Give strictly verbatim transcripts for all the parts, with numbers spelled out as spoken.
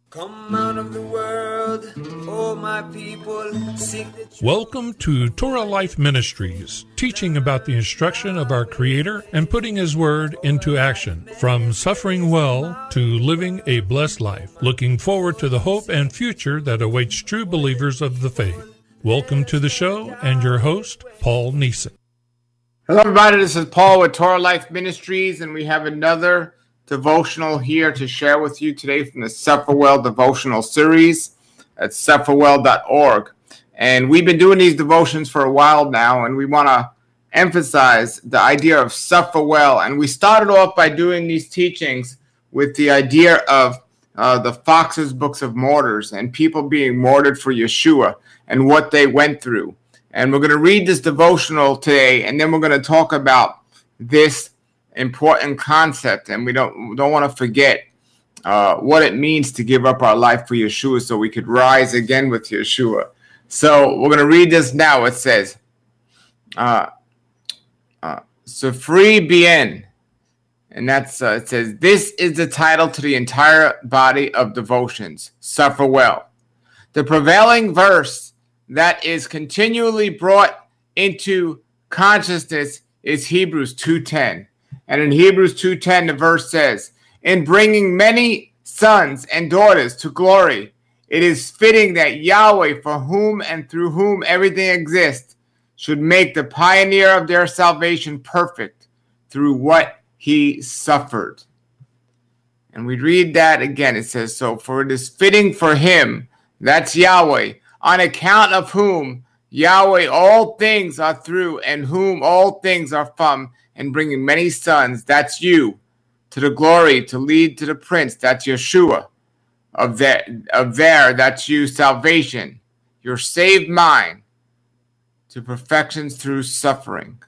Come out of the world, oh my people, sing the truth. Welcome to Torah Life Ministries, teaching about the instruction of our Creator and putting His Word into action, from suffering well to living a blessed life, looking forward to the hope and future that awaits true believers of the faith. Welcome to the show and your host, Paul Neeson. Hello, everybody. This is Paul with Torah Life Ministries, and we have another devotional here to share with you today from the Suffer Well devotional series at suffer well dot org. And we've been doing these devotions for a while now, and we want to emphasize the idea of suffer well. And we started off by doing these teachings with the idea of uh, the Fox's Books of Martyrs and people being martyred for Yeshua and what they went through. And we're going to read this devotional today, and then we're going to talk about this important concept. And we don't we don't want to forget uh, what it means to give up our life for Yeshua so we could rise again with Yeshua. So we're going to read this now. It says, uh, uh, Sufri bien. And that's, uh, it says, this is the title to the entire body of devotions, Suffer Well. The prevailing verse that is continually brought into consciousness is Hebrews two ten. And in Hebrews two ten, the verse says, in bringing many sons and daughters to glory, it is fitting that Yahweh, for whom and through whom everything exists, should make the pioneer of their salvation perfect through what he suffered. And we read that again. It says, so for it is fitting for him, that's Yahweh, on account of whom Yahweh all things are through, and whom all things are from, and bringing many sons, that's you, to the glory, to lead to the prince, that's Yeshua, of there, of there, that's you, salvation, your saved mind, to perfections through suffering.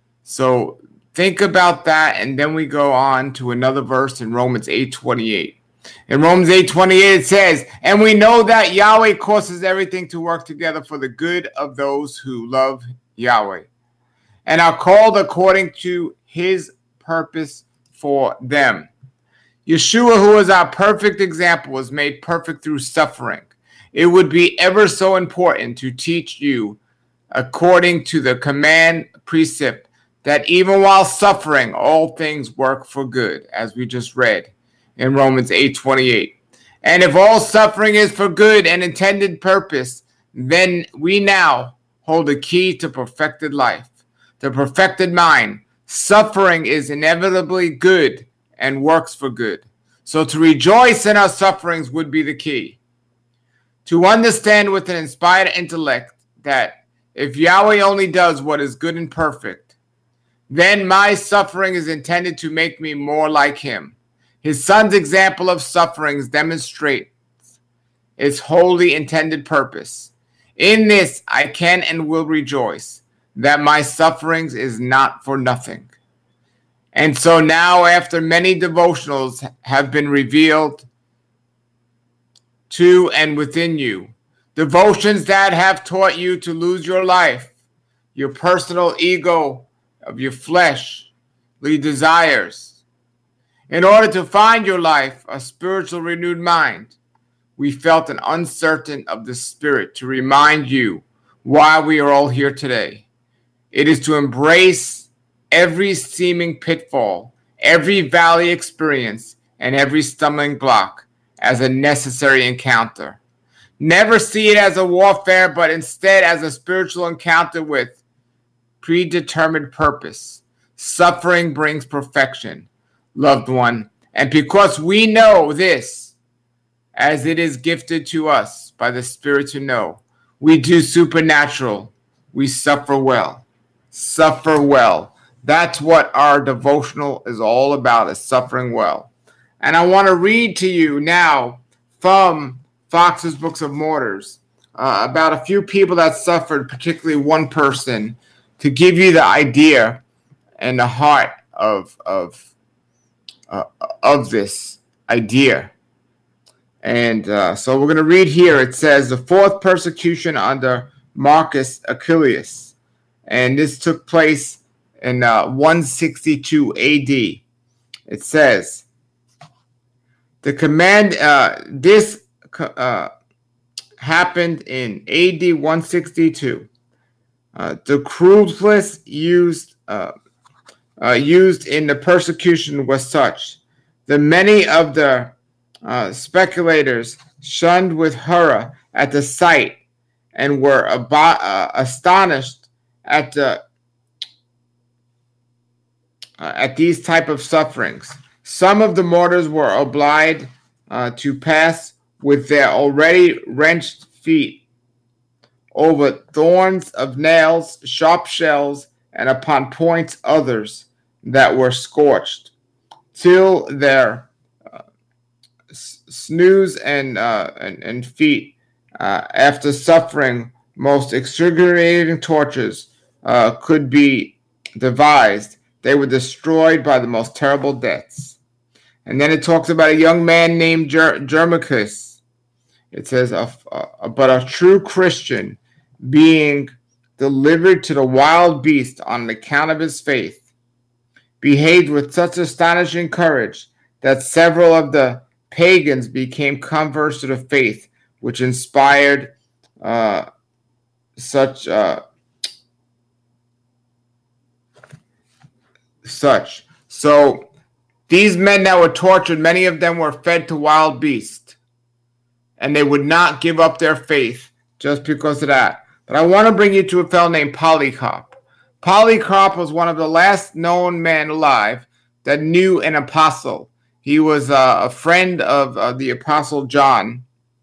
So think about that, and then we go on to another verse in Romans eight twenty-eight. In Romans eight twenty-eight, it says, and we know that Yahweh causes everything to work together for the good of those who love Yahweh and are called according to his purpose for them. Yeshua, who is our perfect example, was made perfect through suffering. It would be ever so important to teach you, according to the command precept, that even while suffering, all things work for good, as we just read in Romans eight twenty-eight. And if all suffering is for good and intended purpose, then we now hold the key to perfected life, the perfected mind. Suffering is inevitably good and works for good. So to rejoice in our sufferings would be the key. To understand with an inspired intellect that if Yahweh only does what is good and perfect, then my suffering is intended to make me more like him. His son's example of sufferings demonstrates its wholly intended purpose. In this I can and will rejoice, that my sufferings is not for nothing. And so now, after many devotionals have been revealed to and within you, devotions that have taught you to lose your life, your personal ego of your fleshly desires, in order to find your life a spiritual renewed mind, we felt an uncertain of the Spirit to remind you why we are all here today. It is to embrace every seeming pitfall, every valley experience, and every stumbling block as a necessary encounter. Never see it as a warfare, but instead as a spiritual encounter with predetermined purpose. Suffering brings perfection, loved one, and because we know this, as it is gifted to us by the Spirit to know, we do supernatural, we suffer well. Suffer well. That's what our devotional is all about, is suffering well. And I want to read to you now from Fox's Books of Martyrs uh, about a few people that suffered, particularly one person, to give you the idea and the heart of of Uh, of this idea. And uh, so we're going to read here. It says, the fourth persecution under Marcus Aurelius. And this took place in uh, one sixty-two A D. It says, the command, uh, this uh, happened in A D one sixty-two. Uh, the cruelness used uh, uh, used in the persecution was such that many of the uh, speculators shunned with horror at the sight and were ab- uh, astonished at the uh, at these type of sufferings. Some of the martyrs were obliged uh, to pass with their already wrenched feet over thorns of nails, sharp shells, and upon points others that were scorched, till their uh, snooze and, uh, and, and feet, uh, after suffering most excruciating tortures, uh, could be devised, they were destroyed by the most terrible deaths. And then it talks about a young man named Ger- Germachus. It says, a, a, but a true Christian being delivered to the wild beast on account of his faith, behaved with such astonishing courage that several of the pagans became converts to the faith, which inspired uh, such uh, such. So these men that were tortured, many of them were fed to wild beasts, and they would not give up their faith just because of that. But I want to bring you to a fellow named Polycarp. Polycarp was one of the last known men alive that knew an apostle. He was uh, a friend of uh, the apostle John,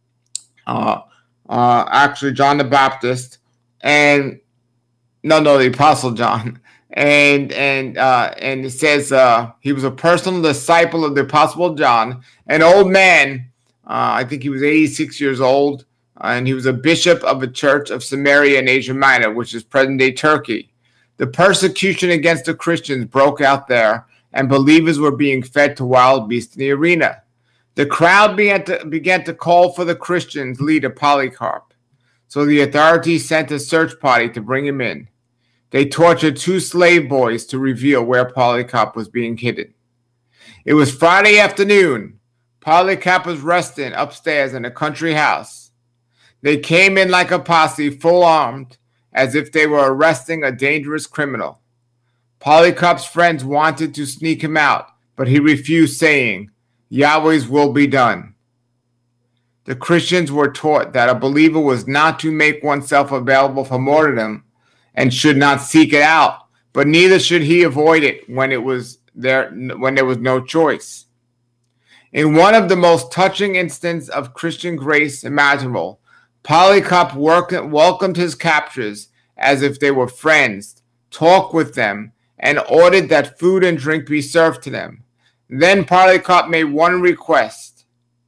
uh, uh, actually John the Baptist, and no, no, the apostle John. And and uh, and it says uh, he was a personal disciple of the apostle John, an old man. Uh, I think he was eighty-six years old, uh, and he was a bishop of a church of Samaria in Asia Minor, which is present-day Turkey. The persecution against the Christians broke out there, and believers were being fed to wild beasts in the arena. The crowd began to, began to call for the Christians' leader, Polycarp. So the authorities sent a search party to bring him in. They tortured two slave boys to reveal where Polycarp was being hidden. It was Friday afternoon. Polycarp was resting upstairs in a country house. They came in like a posse, full armed, as if they were arresting a dangerous criminal. Polycarp's friends wanted to sneak him out, but he refused, saying, Yahweh's will be done. The Christians were taught that a believer was not to make oneself available for martyrdom and should not seek it out, but neither should he avoid it when it was there, when there was no choice. In one of the most touching instances of Christian grace imaginable, Polycarp welcomed his captors as if they were friends, talked with them, and ordered that food and drink be served to them. Then Polycarp made one request,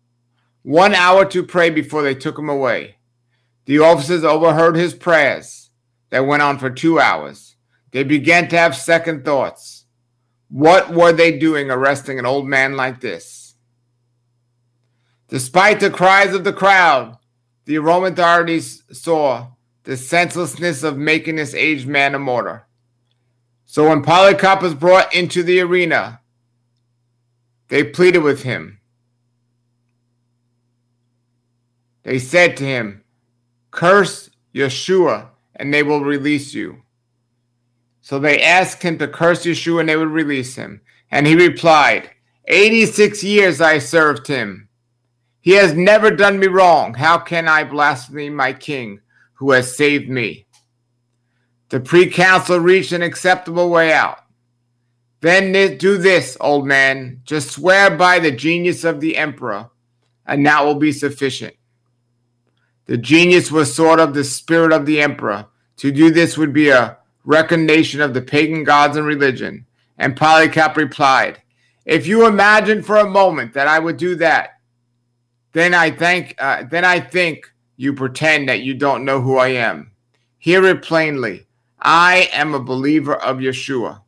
one hour to pray before they took him away. The officers overheard his prayers that went on for two hours. They began to have second thoughts. What were they doing arresting an old man like this? Despite the cries of the crowd, the Roman authorities saw the senselessness of making this aged man a martyr. So when Polycarp was brought into the arena, they pleaded with him. They said to him, curse Yeshua and they will release you. So they asked him to curse Yeshua and they would release him. And he replied, eighty-six years I served him. He has never done me wrong. How can I blaspheme my king who has saved me? The pre-council reached an acceptable way out. Then do this, old man. Just swear by the genius of the emperor, and that will be sufficient. The genius was sort of the spirit of the emperor. To do this would be a recognition of the pagan gods and religion. And Polycarp replied, if you imagine for a moment that I would do that, then I think, uh, then I think you pretend that you don't know who I am. Hear it plainly. I am a believer of Yeshua.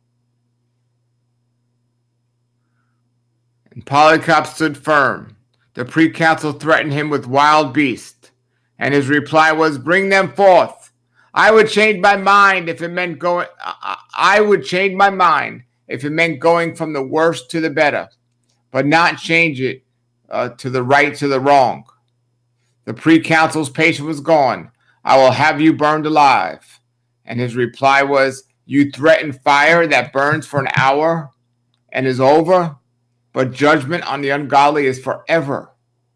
And Polycarp stood firm. The pre-council threatened him with wild beasts, and his reply was, bring them forth. I would change my mind if it meant going. I would change my mind if it meant going from the worst to the better, but not change it uh, to the right to the wrong. The pre-consul's patience was gone. I will have you burned alive. And his reply was, you threaten fire that burns for an hour and is over, but judgment on the ungodly is forever.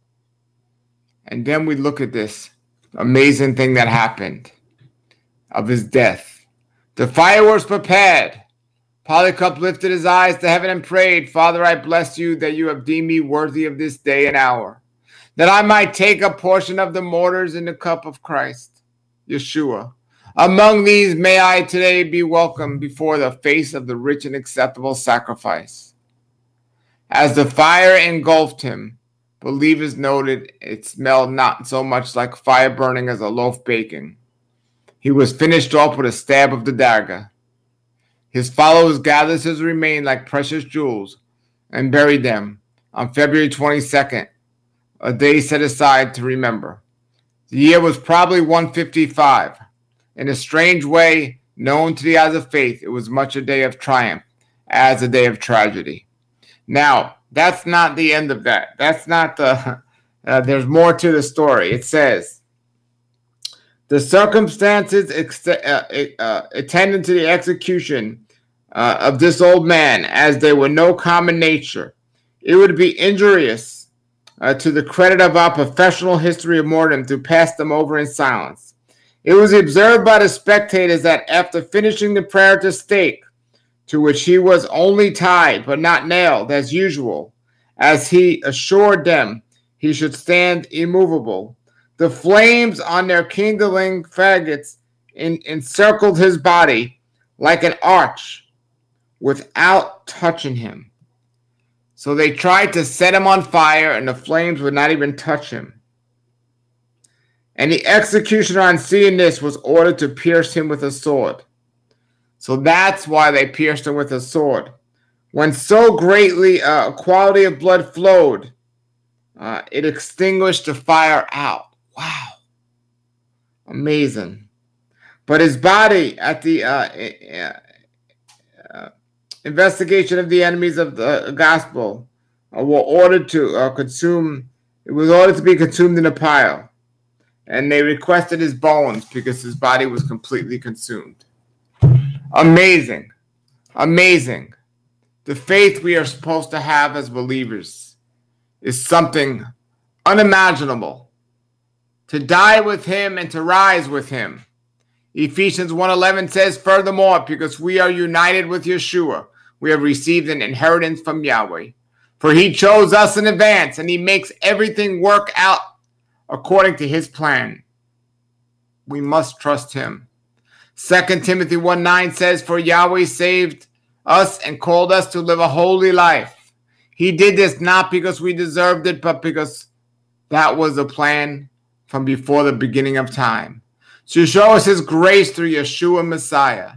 And then we look at this amazing thing that happened of his death. The fireworks prepared. Polycarp lifted his eyes to heaven and prayed, Father, I bless you that you have deemed me worthy of this day and hour, that I might take a portion of the mortars in the cup of Christ, Yeshua. Among these may I today be welcomed before the face of the rich and acceptable sacrifice. As the fire engulfed him, believers noted it smelled not so much like fire burning as a loaf baking. He was finished off with a stab of the dagger. His followers gathered his remains like precious jewels and buried them on February twenty-second, a day set aside to remember. The year was probably one fifty-five. In a strange way, known to the eyes of faith, it was much a day of triumph as a day of tragedy. Now, that's not the end of that. That's not the, uh, there's more to the story. It says, the circumstances ex- uh, uh, attendant to the execution uh, of this old man, as they were no common nature, it would be injurious uh, to the credit of our professional history of martyrdom to pass them over in silence. It was observed by the spectators that after finishing the prayer at the stake, to which he was only tied but not nailed as usual, as he assured them he should stand immovable, the flames on their kindling faggots in, encircled his body like an arch without touching him. So they tried to set him on fire, and the flames would not even touch him. And the executioner, on seeing this, was ordered to pierce him with a sword. So that's why they pierced him with a sword. When so greatly uh, a quantity of blood flowed, uh, it extinguished the fire out. Wow. Amazing. But his body, at the uh, uh, uh, investigation of the enemies of the gospel, uh, were ordered to uh, consume, it was ordered to be consumed in a pile. And they requested his bones because his body was completely consumed. Amazing. Amazing. The faith we are supposed to have as believers is something unimaginable. To die with him and to rise with him. Ephesians one eleven says, furthermore, because we are united with Yeshua, we have received an inheritance from Yahweh. For he chose us in advance, and he makes everything work out according to his plan. We must trust him. Second Timothy one nine says, for Yahweh saved us and called us to live a holy life. He did this not because we deserved it, but because that was the plan from before the beginning of time. To show us his grace through Yeshua Messiah.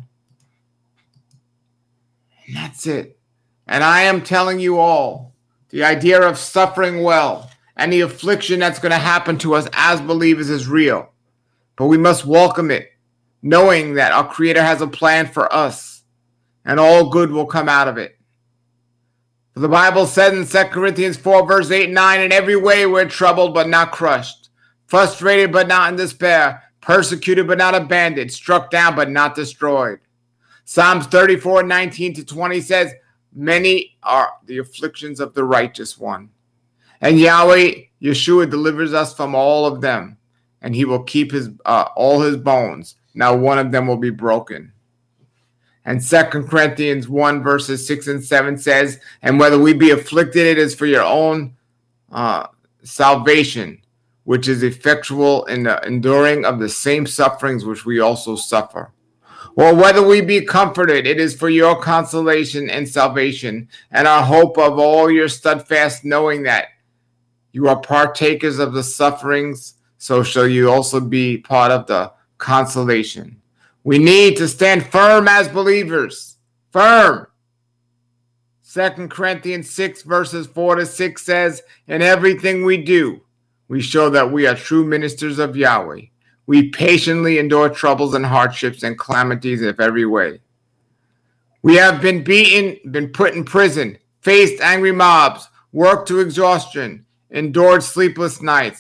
And that's it. And I am telling you all, the idea of suffering well and the affliction that's going to happen to us as believers is real. But we must welcome it, knowing that our Creator has a plan for us, and all good will come out of it. For the Bible said in Second Corinthians four, verse eight and nine, in every way we're troubled but not crushed, frustrated but not in despair, persecuted but not abandoned, struck down but not destroyed. Psalms thirty-four, nineteen to twenty says, many are the afflictions of the righteous one. And Yahweh, Yeshua, delivers us from all of them, and he will keep his uh, all his bones. Now one of them will be broken. And Second Corinthians one, verses six and seven says, and whether we be afflicted, it is for your own uh, salvation, which is effectual in the enduring of the same sufferings which we also suffer. Or whether we be comforted, it is for your consolation and salvation, and our hope of all your steadfast knowing that you are partakers of the sufferings, so shall you also be part of the consolation. We need to stand firm as believers. Firm. Second Corinthians six, verses four to six says, in everything we do, we show that we are true ministers of Yahweh. We patiently endure troubles and hardships and calamities of every way. We have been beaten, been put in prison, faced angry mobs, worked to exhaustion, endured sleepless nights,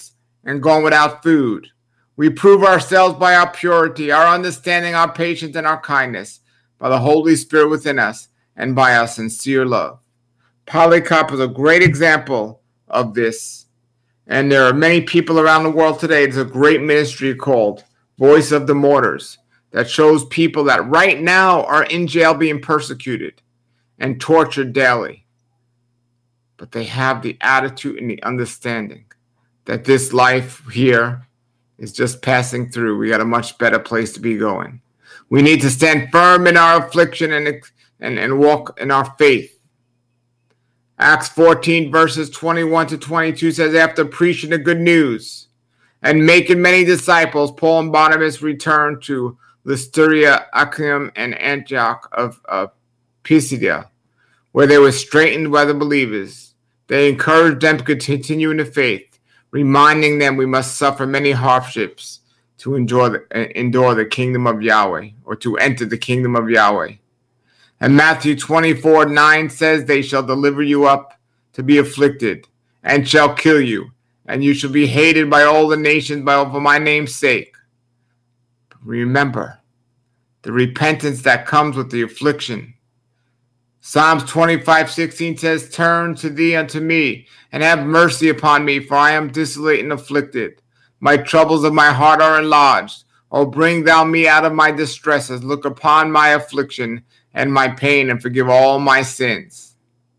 and gone without food. We prove ourselves by our purity, our understanding, our patience, and our kindness, by the Holy Spirit within us, and by our sincere love. Polycarp is a great example of this. And there are many people around the world today. There's a great ministry called Voice of the Martyrs that shows people that right now are in jail being persecuted and tortured daily. But they have the attitude and the understanding that this life here is just passing through. We got a much better place to be going. We need to stand firm in our affliction and, and, and walk in our faith. Acts fourteen verses twenty-one to twenty-two says, after preaching the good news and making many disciples, Paul and Barnabas returned to Lystra, Iconium, and Antioch of, of Pisidia, where they were strengthened by the believers. They encouraged them to continue in the faith, reminding them we must suffer many hardships to endure the, endure the kingdom of Yahweh, or to enter the kingdom of Yahweh. And Matthew twenty-four nine says, they shall deliver you up to be afflicted, and shall kill you, and you shall be hated by all the nations by for my name's sake. But remember the repentance that comes with the affliction. Psalms twenty-five sixteen says, turn to thee unto me, and have mercy upon me, for I am desolate and afflicted. My troubles of my heart are enlarged. O bring thou me out of my distresses. Look upon my affliction and my pain, and forgive all my sins.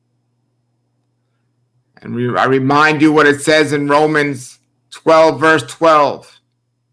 And we, I remind you what it says in Romans twelve, verse twelve.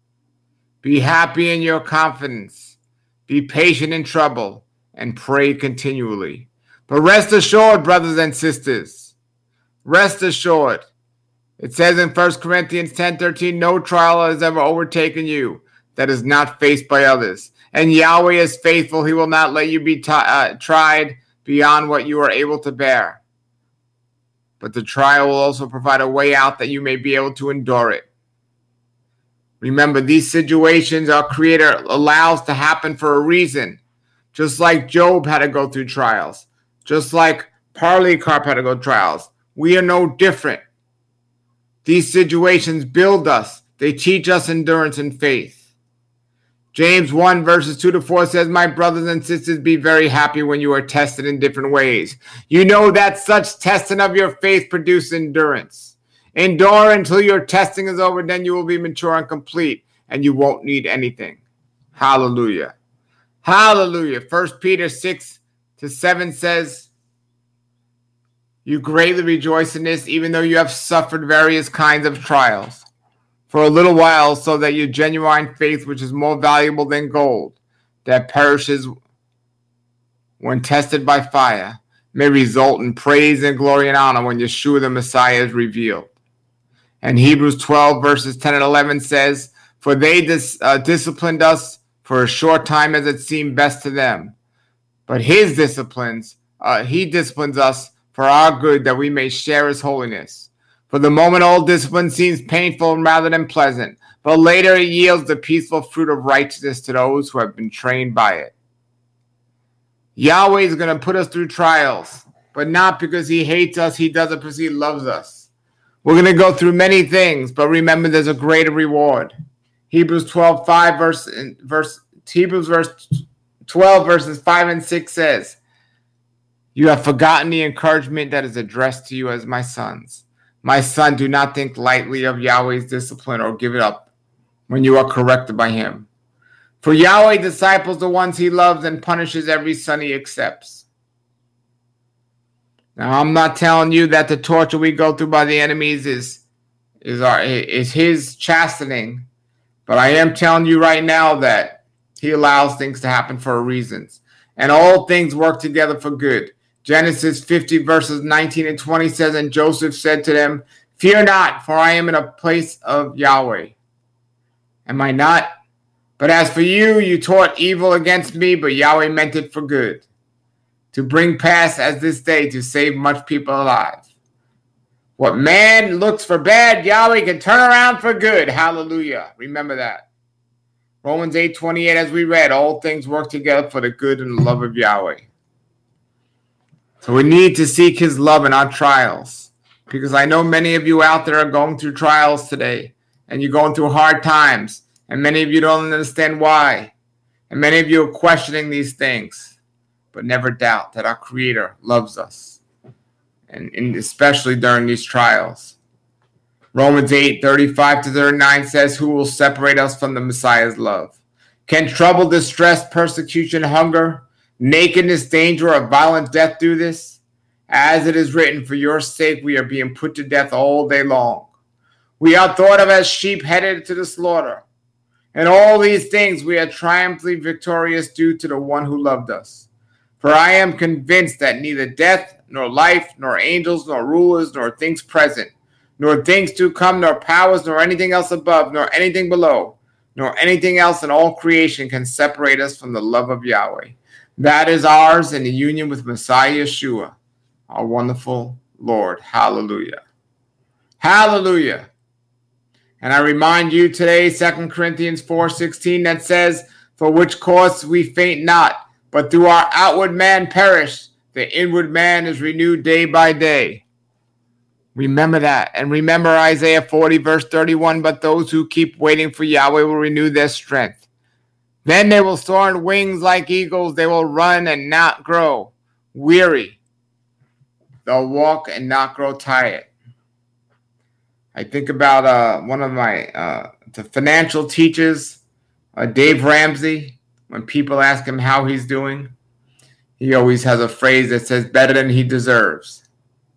Be happy in your confidence. Be patient in trouble, and pray continually. But rest assured, brothers and sisters, rest assured. It says in First Corinthians ten thirteen, no trial has ever overtaken you that is not faced by others. And Yahweh is faithful. He will not let you be t- uh, tried beyond what you are able to bear. But the trial will also provide a way out that you may be able to endure it. Remember, these situations our Creator allows to happen for a reason. Just like Job had to go through trials. Just like Polycarp had to go through trials. We are no different. These situations build us. They teach us endurance and faith. James one verses two to four says, my brothers and sisters, be very happy when you are tested in different ways. You know that such testing of your faith produces endurance. Endure until your testing is over, then you will be mature and complete, and you won't need anything. Hallelujah. Hallelujah. First Peter six to seven says, you greatly rejoice in this, even though you have suffered various kinds of trials. For a little while, so that your genuine faith, which is more valuable than gold, that perishes when tested by fire, may result in praise and glory and honor when Yeshua the Messiah is revealed. And Hebrews twelve verses ten and eleven says, for they dis, uh, disciplined us for a short time as it seemed best to them. But his disciplines, uh, he disciplines us for our good, that we may share his holiness. For the moment, all discipline seems painful rather than pleasant, but later it yields the peaceful fruit of righteousness to those who have been trained by it. Yahweh is going to put us through trials, but not because he hates us. He does it because he loves us. We're going to go through many things, but remember there's a greater reward. Hebrews twelve five verse verse Hebrews verse twelve verses five and six says, you have forgotten the encouragement that is addressed to you as my sons. My son, do not think lightly of Yahweh's discipline or give it up when you are corrected by him. For Yahweh disciples the ones he loves and punishes every son he accepts. Now, I'm not telling you that the torture we go through by the enemies is, is, our, is his chastening, but I am telling you right now that he allows things to happen for a reason. And all things work together for good. Genesis fifty verses nineteen and twenty says, and Joseph said to them, fear not, for I am in a place of Yahweh. Am I not? But as for you, you taught evil against me, but Yahweh meant it for good, to bring pass as this day to save much people alive. What man looks for bad, Yahweh can turn around for good. Hallelujah. Remember that. Romans eight twenty-eight, as we read, all things work together for the good and the love of Yahweh. So we need to seek his love in our trials, because I know many of you out there are going through trials today, and you're going through hard times, and many of you don't understand why, and many of you are questioning these things, but never doubt that our Creator loves us, and, and especially during these trials. Romans eight, thirty-five to thirty-nine says, who will separate us from the Messiah's love? Can trouble, distress, persecution, hunger, nakedness, danger, or violent death do this? As it is written, for your sake we are being put to death all day long. We are thought of as sheep headed to the slaughter. And all these things we are triumphantly victorious due to the one who loved us. For I am convinced that neither death, nor life, nor angels, nor rulers, nor things present, nor things to come, nor powers, nor anything else above, nor anything below, nor anything else in all creation can separate us from the love of Yahweh. That is ours in the union with Messiah Yeshua, our wonderful Lord. Hallelujah. Hallelujah. And I remind you today, Second Corinthians four sixteen, that says, for which cause we faint not, but through our outward man perish, the inward man is renewed day by day. Remember that. And remember Isaiah forty, verse thirty-one, but those who keep waiting for Yahweh will renew their strength. Then they will soar on wings like eagles. They will run and not grow weary. They'll walk and not grow tired. I think about uh, one of my uh, the financial teachers, uh, Dave Ramsey. When people ask him how he's doing, he always has a phrase that says, better than he deserves.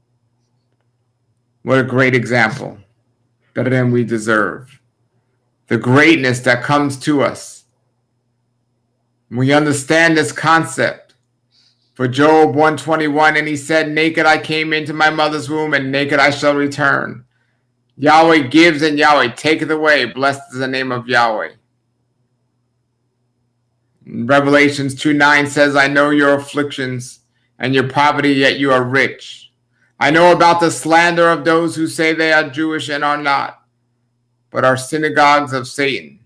What a great example. Better than we deserve. The greatness that comes to us. We understand this concept. For Job one twenty-one, and he said, naked I came into my mother's womb, and naked I shall return. Yahweh gives and Yahweh taketh away. Blessed is the name of Yahweh. Revelations two nine says, I know your afflictions and your poverty, yet you are rich. I know about the slander of those who say they are Jewish and are not, but are synagogues of Satan.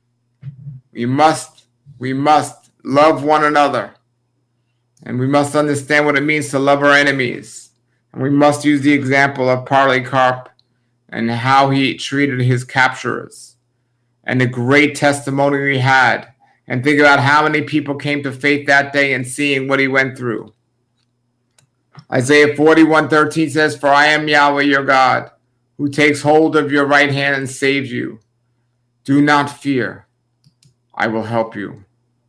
We must, we must love one another. And we must understand what it means to love our enemies. And we must use the example of Polycarp and how he treated his capturers and the great testimony he had. And think about how many people came to faith that day and seeing what he went through. Isaiah forty-one thirteen says, for I am Yahweh your God, who takes hold of your right hand and saves you. Do not fear, I will help you.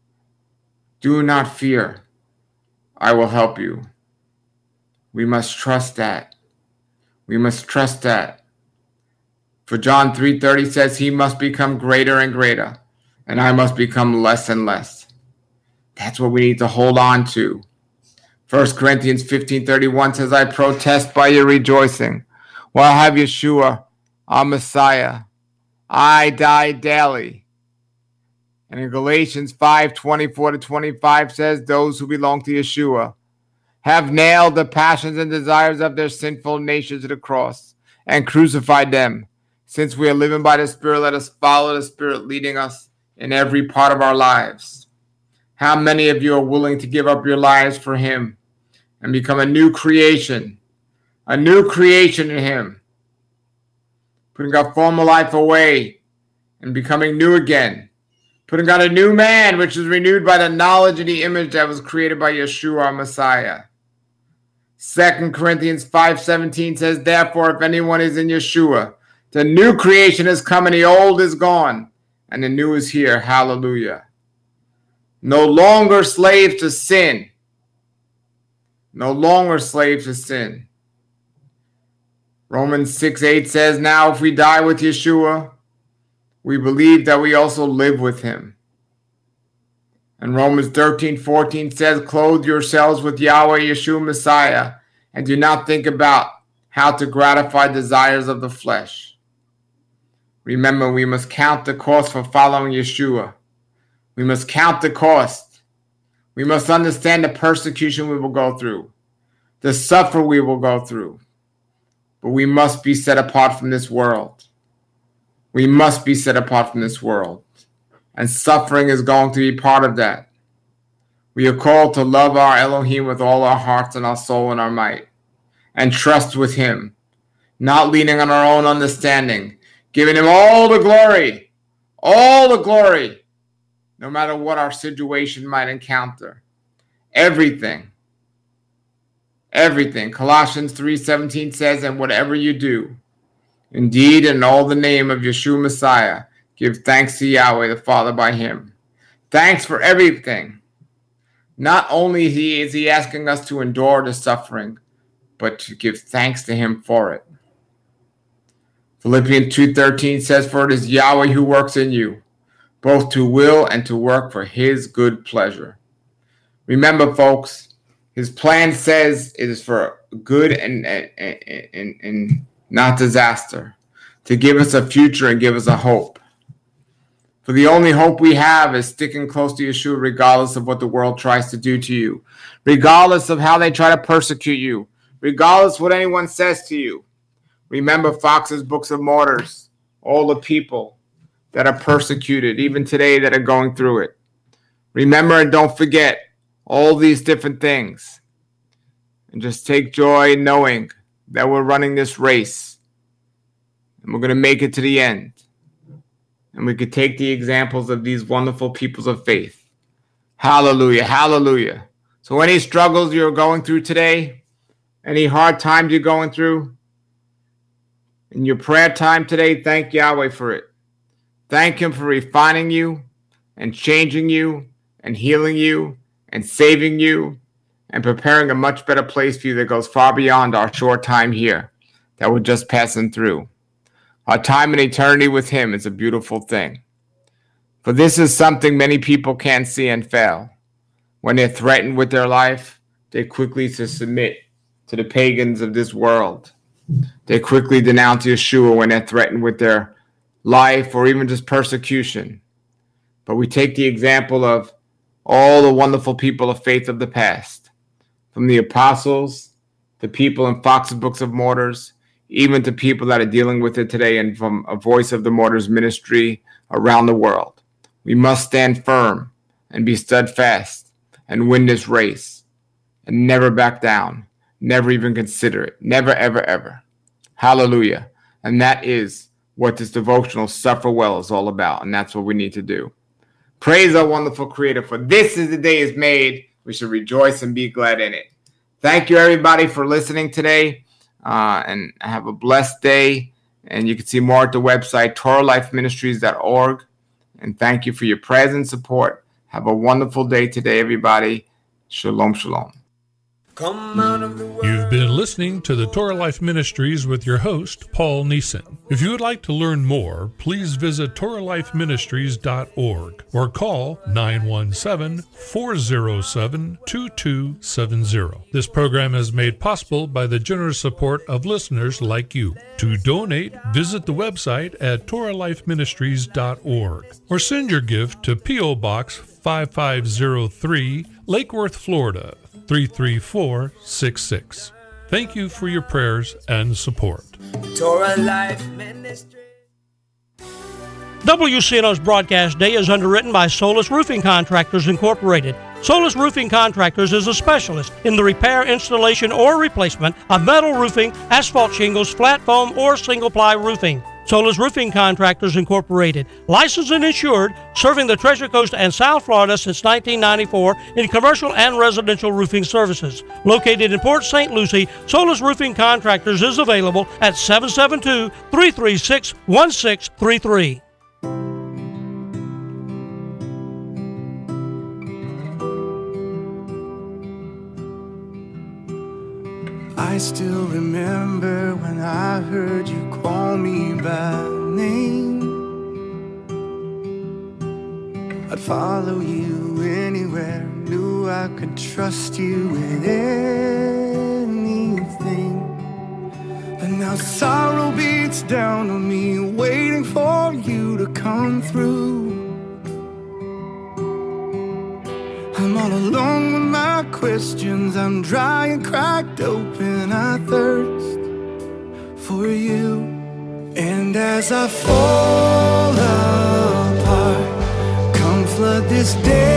Do not fear, I will help you. We must trust that. We must trust that. For John three thirty says, he must become greater and greater, and I must become less and less. That's what we need to hold on to. First Corinthians fifteen thirty-one says, I protest by your rejoicing. While I have Yeshua, our Messiah, I die daily. And in Galatians five twenty-four to twenty-five says, those who belong to Yeshua have nailed the passions and desires of their sinful nature to the cross and crucified them. Since we are living by the Spirit, let us follow the Spirit leading us in every part of our lives. How many of you are willing to give up your lives for him and become a new creation, a new creation in him, putting our former life away and becoming new again, putting on a new man, which is renewed by the knowledge and the image that was created by Yeshua, our Messiah. Second Corinthians five seventeen says, therefore, if anyone is in Yeshua, the new creation has come and the old is gone and the new is here. Hallelujah. No longer slave to sin. No longer slave to sin. Romans six eight says, now if we die with Yeshua, we believe that we also live with him. And Romans thirteen fourteen says, clothe yourselves with Yahweh Yeshua Messiah, and do not think about how to gratify desires of the flesh. Remember, we must count the cost for following Yeshua. We must count the cost. We must understand the persecution we will go through, the suffering we will go through. But we must be set apart from this world. We must be set apart from this world. And suffering is going to be part of that. We are called to love our Elohim with all our hearts and our soul and our might, and trust with him, not leaning on our own understanding, giving him all the glory, all the glory, no matter what our situation might encounter. Everything, everything. Colossians three seventeen says, and whatever you do, indeed in all the name of Yeshua Messiah, give thanks to Yahweh the Father by him. Thanks for everything. Not only is he asking us to endure the suffering, but to give thanks to him for it. Philippians two thirteen says, for it is Yahweh who works in you, both to will and to work for his good pleasure. Remember, folks, his plan says it is for good and, and, and, and not disaster, to give us a future and give us a hope. For the only hope we have is sticking close to Yeshua regardless of what the world tries to do to you, regardless of how they try to persecute you, regardless what anyone says to you. Remember Fox's Books of Martyrs, all the people that are persecuted, even today that are going through it. Remember and don't forget all these different things. And just take joy in knowing that we're running this race and we're going to make it to the end. And we could take the examples of these wonderful peoples of faith. Hallelujah, hallelujah. So any struggles you're going through today, any hard times you're going through, in your prayer time today, thank Yahweh for it. Thank him for refining you and changing you and healing you and saving you and preparing a much better place for you that goes far beyond our short time here that we're just passing through. Our time in eternity with him is a beautiful thing. For this is something many people can't see and fail. When they're threatened with their life, they quickly to submit to the pagans of this world. They quickly denounce Yeshua when they're threatened with their life or even just persecution. But we take the example of all the wonderful people of faith of the past, from the apostles, the people in Fox's Books of Martyrs, even to people that are dealing with it today, and from a Voice of the Martyrs ministry around the world. We must stand firm and be steadfast and win this race and never back down, never even consider it, never, ever, ever. Hallelujah. And that is what this devotional Suffer Well is all about, and that's what we need to do. Praise our wonderful Creator, for this is the day is made. We should rejoice and be glad in it. Thank you, everybody, for listening today. Uh, and have a blessed day. And you can see more at the website, Torah Life Ministries dot org. And thank you for your prayers and support. Have a wonderful day today, everybody. Shalom, shalom. Come out of the world. You've been listening to the Torah Life Ministries with your host, Paul Neeson. If you would like to learn more, please visit Torah Life Ministries dot org or call nine one seven, four zero seven, two two seven zero. This program is made possible by the generous support of listeners like you. To donate, visit the website at Torah Life Ministries dot org or send your gift to P O Box five five zero three, Lake Worth, Florida, three three four six six. Thank you for your prayers and support. Torah Life Ministry. W C N O's broadcast day is underwritten by Solus Roofing Contractors Incorporated. Solus Roofing Contractors is a specialist in the repair, installation, or replacement of metal roofing, asphalt shingles, flat foam, or single-ply roofing. Solus Roofing Contractors Incorporated, licensed and insured, serving the Treasure Coast and South Florida since nineteen ninety-four in commercial and residential roofing services. Located in Port Saint Lucie, Solus Roofing Contractors is available at seven seven two, three three six, one six three three. I still remember when I heard you call me by name. I'd follow you anywhere, knew I could trust you with anything. But now sorrow beats down on me, waiting for you to come through. I'm all alone with my questions, I'm dry and cracked open, I thirst for you. And as I fall apart, come flood this day